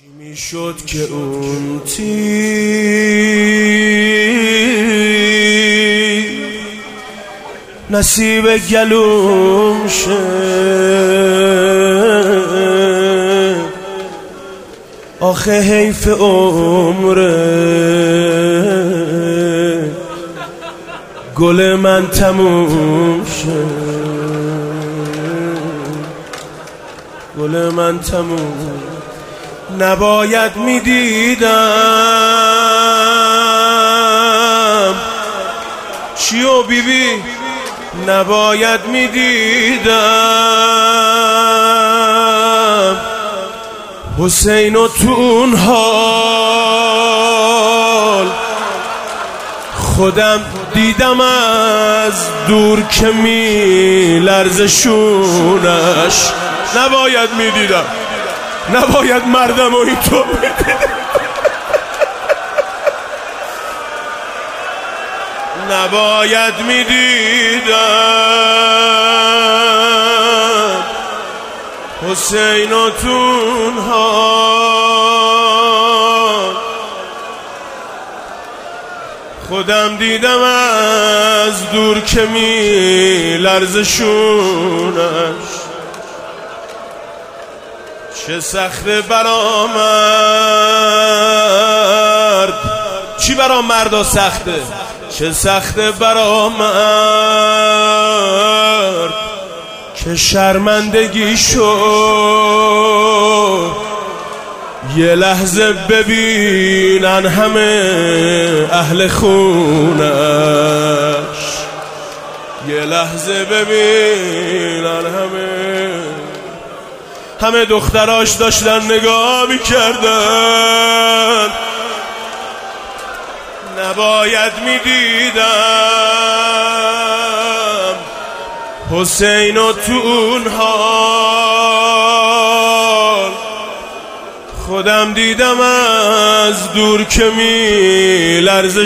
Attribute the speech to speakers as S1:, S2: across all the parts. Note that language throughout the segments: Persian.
S1: چی میشد که اون تیر نصیب گلوم شه؟ آخه حیف عمره گل من تموم شه، گل من تموم. نباید میدیدم چیو بیبی، نباید میدیدم حسین و تو اون حال. خودم دیدم از دور که می لرزه شونش. نباید میدیدم، نباید مردم و اینطور میدیدم، نباید میدیدم حسین و تون ها. خودم دیدم از دور که می لرزه شونش. چه سخته برا مرد، چی برا مردا سخته؟ چه سخته برا مرد که شرمندگی شو یه لحظه ببینن همه اهل خونش. یه لحظه ببینن همه دختراش داشتن نگاه میکردن. نباید میدیدم حسین و تو اون حال. خودم دیدم از دور که می لرزه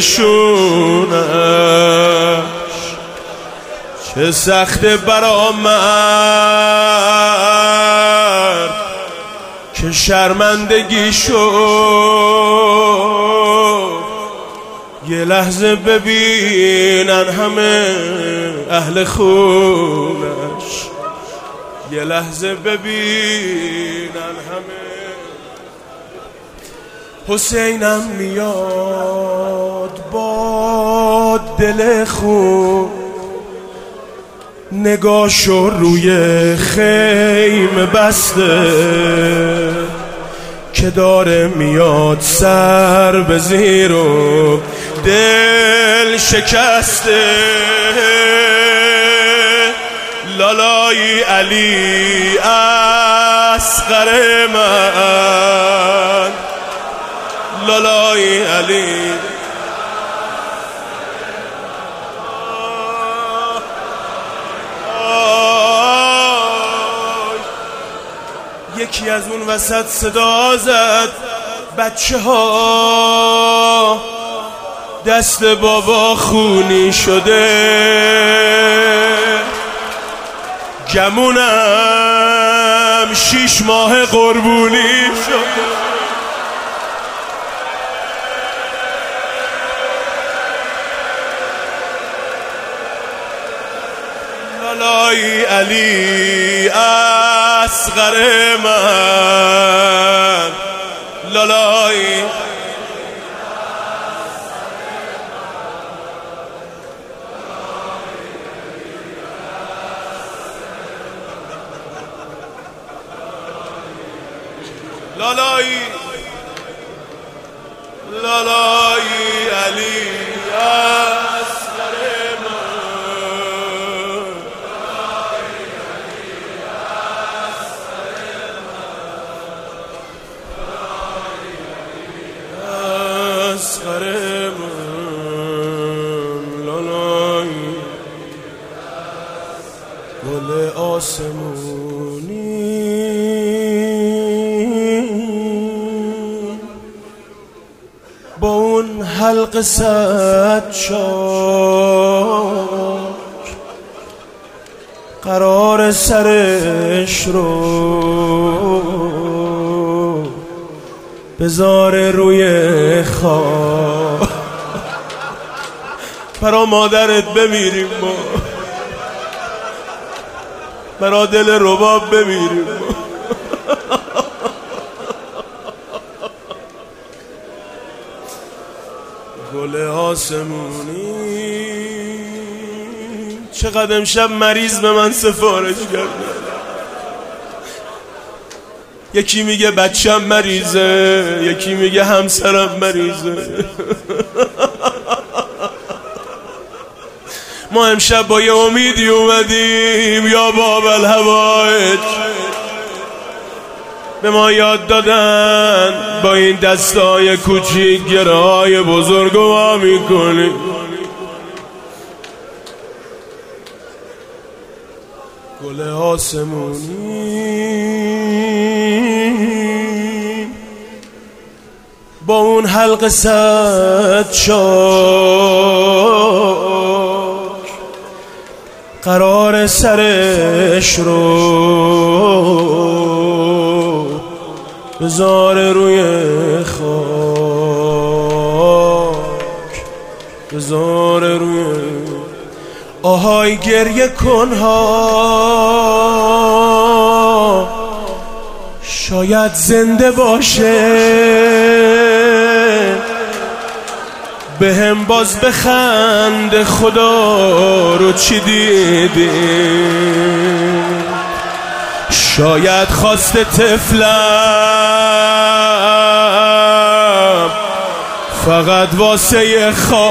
S1: شونش. چه سخته برا مرد که شرمندگی شو یه لحظه ببینن همه اهل خونش. یه لحظه ببینن همه. حسینم میاد با دل خون، نگاشو روی خیمه بسته که داره میاد سر به زیر و دل شکسته. لالای علی اصغر من، لالای علی یکی از اون وسط صدا زد بچه ها دست بابا خونی شده. گمونم 6 ماه قربونی شده. لالای علی اصغر من، لالای لالای لالای علی اصغر من، اصغر من، لالای گل آسمونی با اون حلق صد چاک قرار سرش رو بذار روی خواب برا مادرت بمیریم ما، برا دل رباب بمیریم ما. گل آسمونی چقدر امشب مریض به من سفارش کرده. یکی میگه بچم مریضه، یکی میگه همسرم مریضه. ما امشب با یه امیدی اومدیم یا باب الهوایج. به ما یاد دادن با این دستای کوچیک گره‌های بزرگ وا میکنیم. گل آسمونی با اون حلق صد شاک قرار سرش رو بذار روی خاک، بذار روی آهای گریه کنها شاید زنده باشه، به هم باز بخند خدا رو چی دیدی. شاید خواست طفلم فقط واسه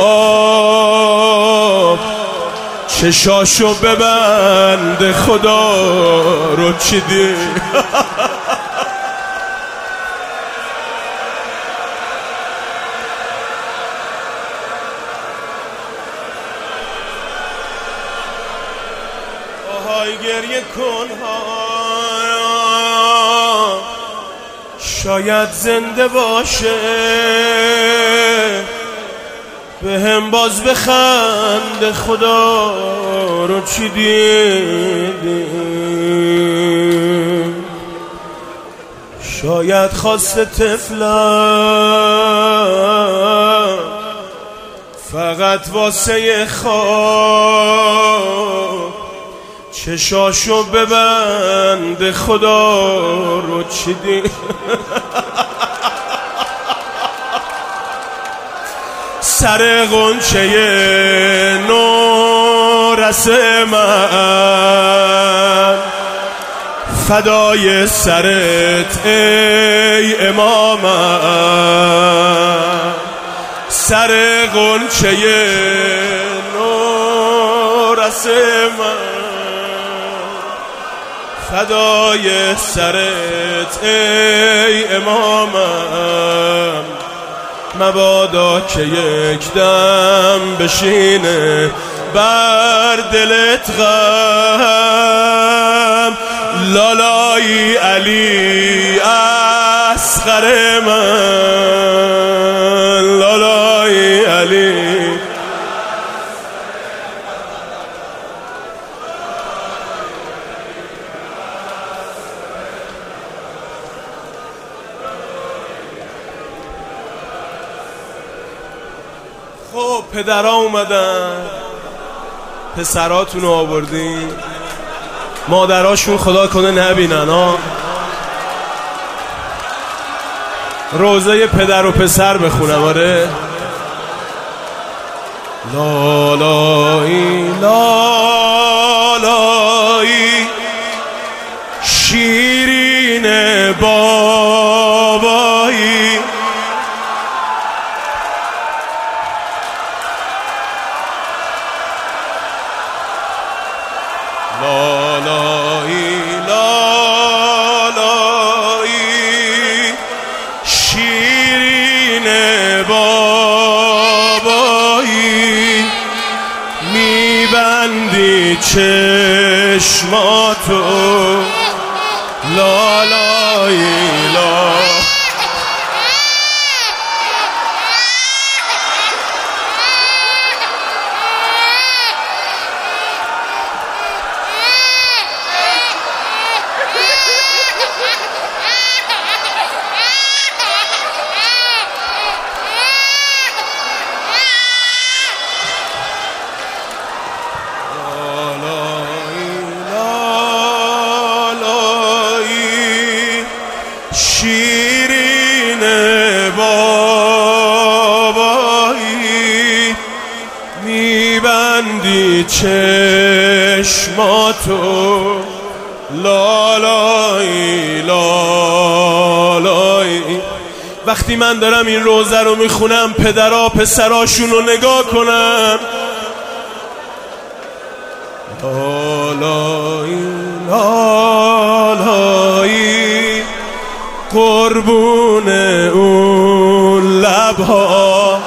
S1: خواب چشاشو ببند خدا رو چی دید. آهای گریه کنها شاید زنده باشه، به هم باز بخند خدا رو چی دیدی. شاید خواست طفلم فقط واسه خواب چشاشو ببند خدا رو چی دید. سر غنچه نورس من فدای سرت ای امامم. سر غنچه نورس من فدای سرت ای امامم. مبادا که یک دم بشینه بر دلت غم، لالای علی اصغر من، لالای علی. خب پدرها اومدن، پسراتون رو آوردین، مادراشون خدا کنه نبینن ها. روزه پدر و پسر بخونم. آره لالایی لالایی شیرین بابایی، لالایی لالایی شیرین بابایی، میبندی چشماتو لالایی لا. شیرین بابایی میبندی چشماتو لالایی لالایی. وقتی من دارم این روزه رو میخونم پدرها پسراشون رو نگاه کنم لالایی لالایی قربون اون لبها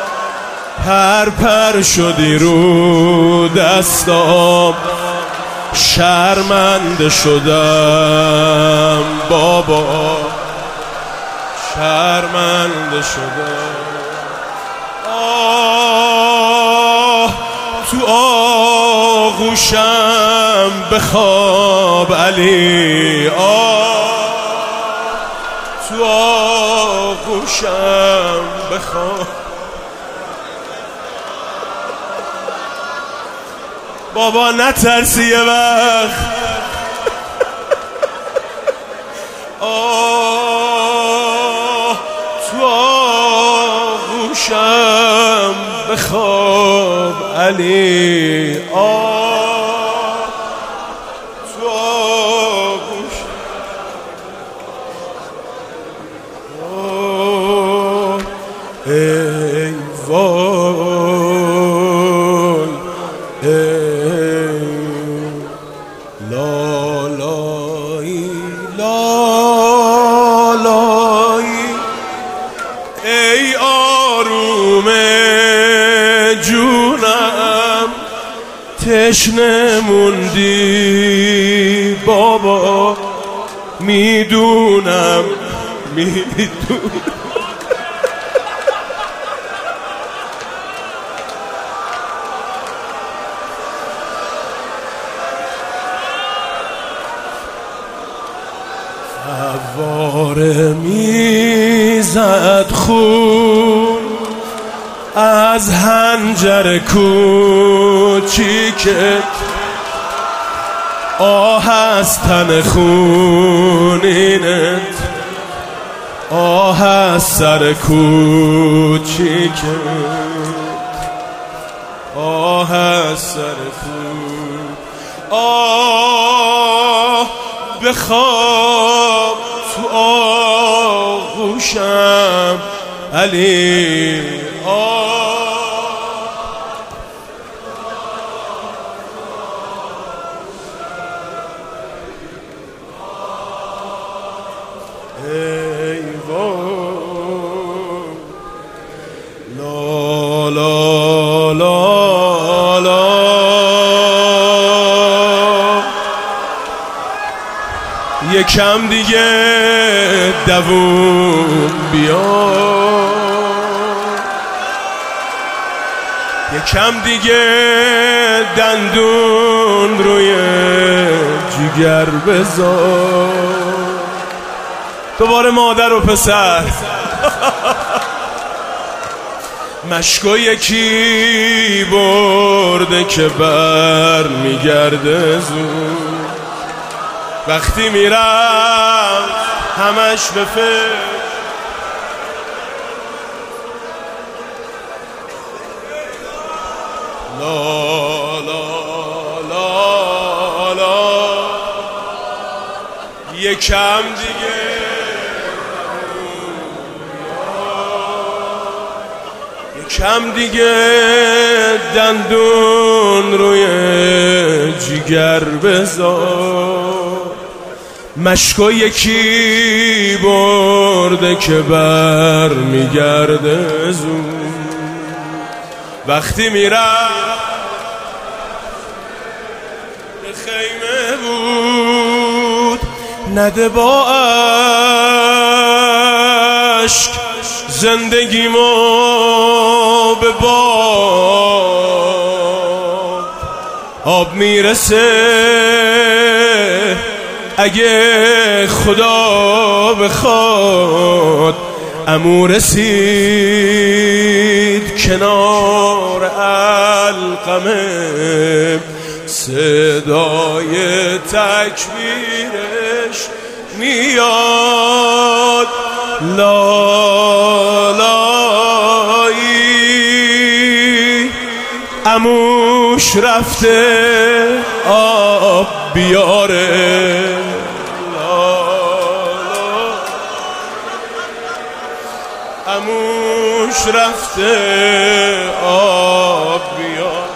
S1: پر شدی رو دستام شرمنده شدم بابا شرمنده شدم. آه تو آغوشم بخواب علی تو آغوشم بخواب بابا نترسی یه وقت تو آغوشم بخواب علی تو آغوشم ای وای لالایی لالایی ای آروم جونم تشنه موندی بابا میدونم فواره میزد خون از حنجر کوچیکت آه از تن خونینت آه از سر کوچیکت آه از سر کوچیکت آه بخواب تو آغوشم علی ای وای لا لا لا لا یکم دیگه دووم بیا یکم دیگه دندون روی جگر بذار دوباره مادر و پسر مشکو یکی برده که بر میگرده زود وقتی میرم همش به فکر لا لا لا لا یکم دیگه یکم دیگه دندون روی جگر بذار مشکو یکی برده که بر میگرده زود وقتی میرم به خیمه بود نده با عشق زندگیمو به آب میرسه اگه خدا بخواد عمو رسید کنار علقمه صدای تکبیرش میاد لالایی عموش رفته آب بیاره عموش رفته آب بیار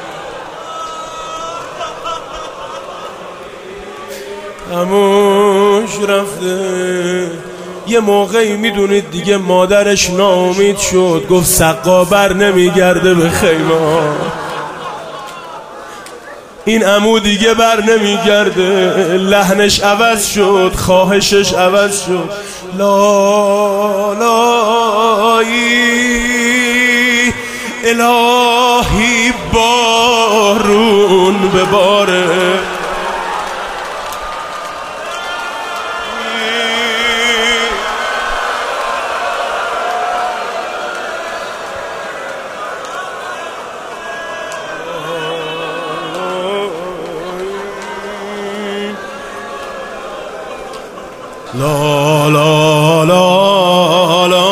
S1: عموش رفته. یه موقعی میدونید دیگه مادرش ناامید شد، گفت سقا بر نمیگرده به خیمه، این عمو دیگه بر نمیگرده. لحنش عوض شد، خواهشش عوض شد. لالایی الهی بارون بباره لا لا لا لا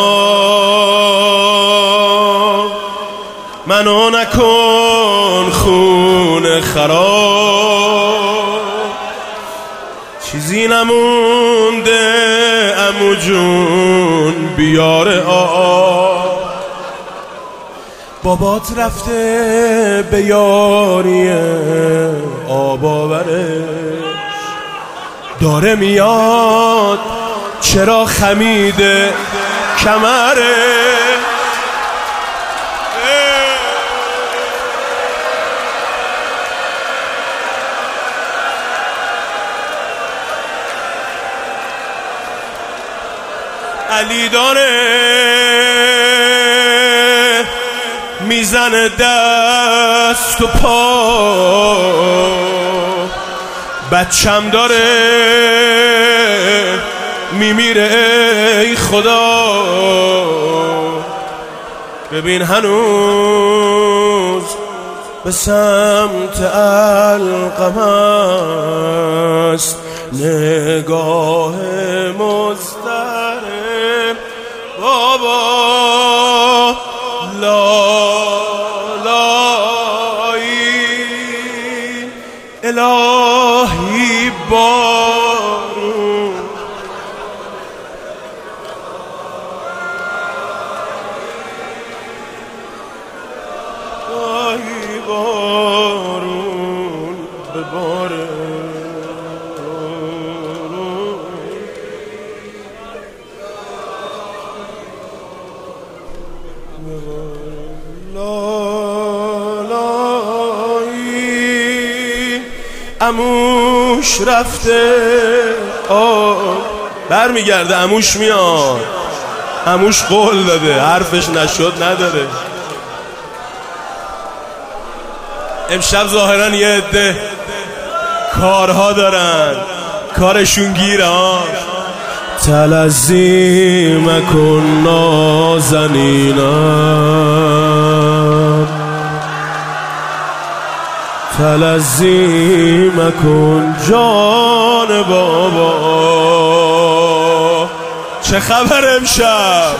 S1: منو نکن خون خراب، چیزی نمونده عمو جون بیاره آب. بابات رفته به یاری آب آوره، داره میاد چرا خمیده کمره. علی داره میزنه دست و پا، بچم داره میمیره ای خدا. ببین هنوز به سمت القم است نگاه مضطرب. بابا لالایی الهی بارون الهی بارون بباره. لالایی عموش رفته برمیگرده، عموش میاد، عموش قول داده، حرفش نشد نداره. امشب ظاهرا یه عده کارها دارن، کارشون گیره ها. تلذی مکن نازنینم، تلذی مکن جان بابا. چه خبر امشب؟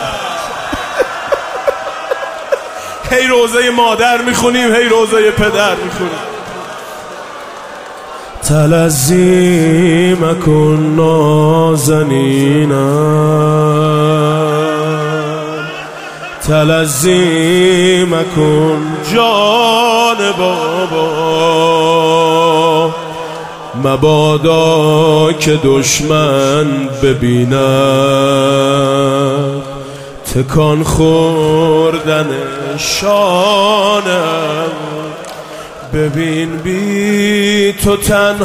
S1: هی روزه مادر میخونیم، هی روزه پدر میخونیم. تلذی مکن نازنینم، تلذی مکن جان بابا. مبادا که دشمن ببیند تکان خوردن شانم. ببین بی تو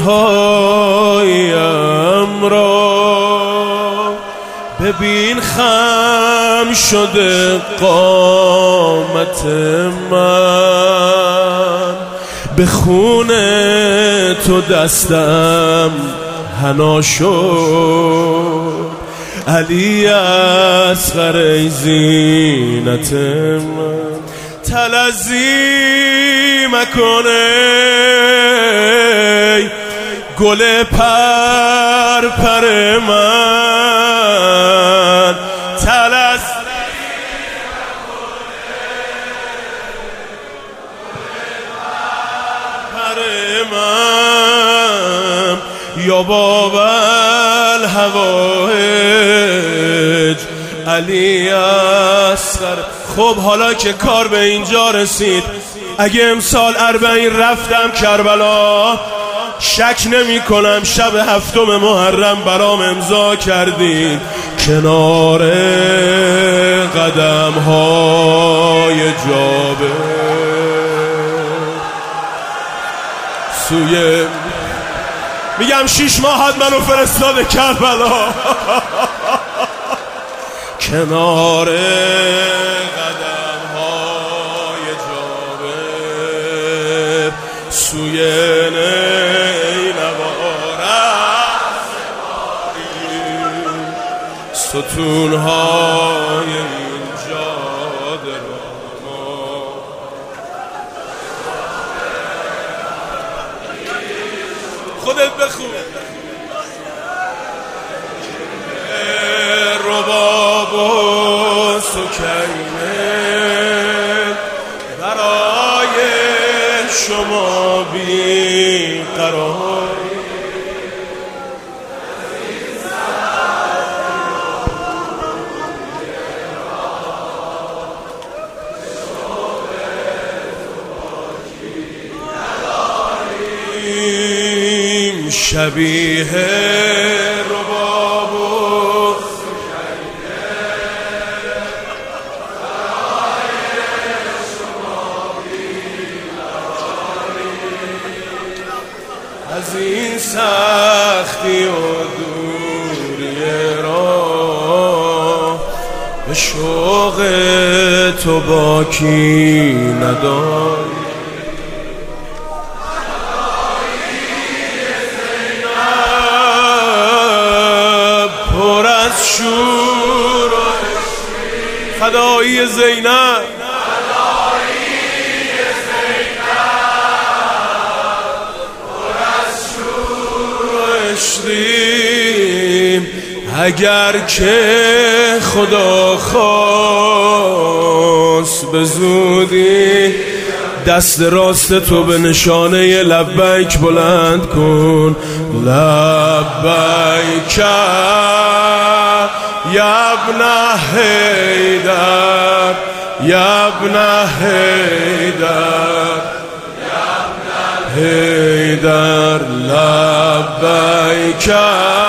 S1: تنهاییم را، ببین خم شده قامت من. به خون تو دستم حنا شد، علی اصغر ای زینت من. تلذی مکنه گل پر من تلس پر من یا بابل هوایج علی اصغر. خب حالا که کار به اینجا رسید، اگه امسال 40 رفتم کربلا، شک نمی کنم شب 7 محرم برام امضا کردی کنار قدم های جابر سوی. میگم 6 ماه منو فرستاده کربلا کنار قدم های جابر سوی ستونهای اینجا درما. خودت بخون. رباب و سکینه برای شما بی قرار. شبیه رباب و سکینه برای شما بی‌قراری، از این سختی و دوری راه به شوق تو باکی نداری. شور فدایی زینب، پر از شور و عشقیم. اگر که خدا خواست به زودی دست راست تو به نشانه لبیک بلند کن. لبیک یا ابن حیدر، یا ابن حیدر، یا ابن حیدر، لبیک